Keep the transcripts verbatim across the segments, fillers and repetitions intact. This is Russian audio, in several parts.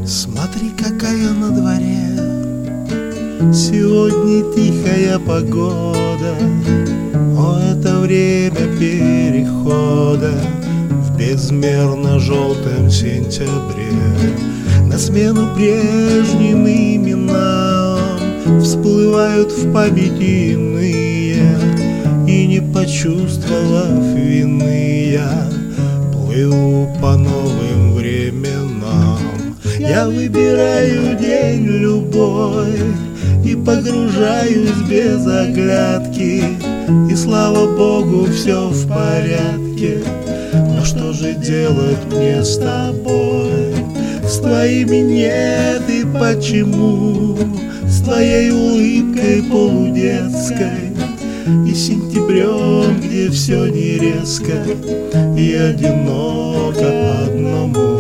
Смотри, какая на дворе сегодня тихая погода. О, это время перехода в безмерно желтом сентябре. На смену прежним именам всплывают в памяти иные, и не почувствовав вины, я плыву по новым временам. Я выбираю день любой и погружаюсь без оглядки, и слава Богу, все в порядке. Но что же делать мне с тобой? С твоими нет и почему? С твоей улыбкой полудетской и сентябрем, где все не резко и одиноко одному.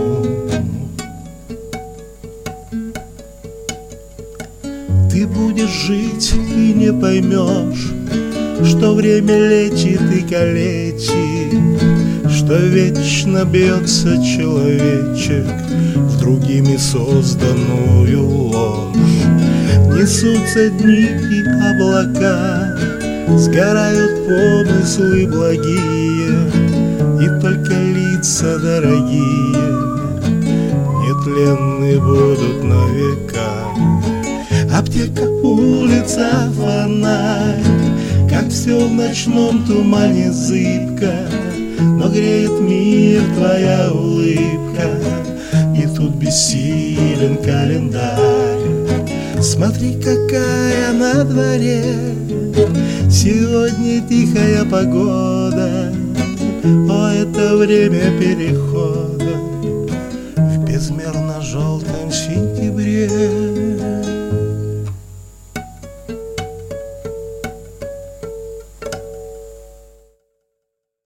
Ты будешь жить и не поймешь, что время лечит и калечит, что вечно бьется человечек в другими созданную ложь. Несутся дни и облака, сгорают помыслы благие, и только лица дорогие нетленны будут на века. Аптека, улица, фонарь, как все в ночном тумане зыбко, но греет мир твоя улыбка, и тут бессилен календарь. Смотри, какая на дворе сегодня тихая погода. О, это время перехода в безмерно желтом сентябре.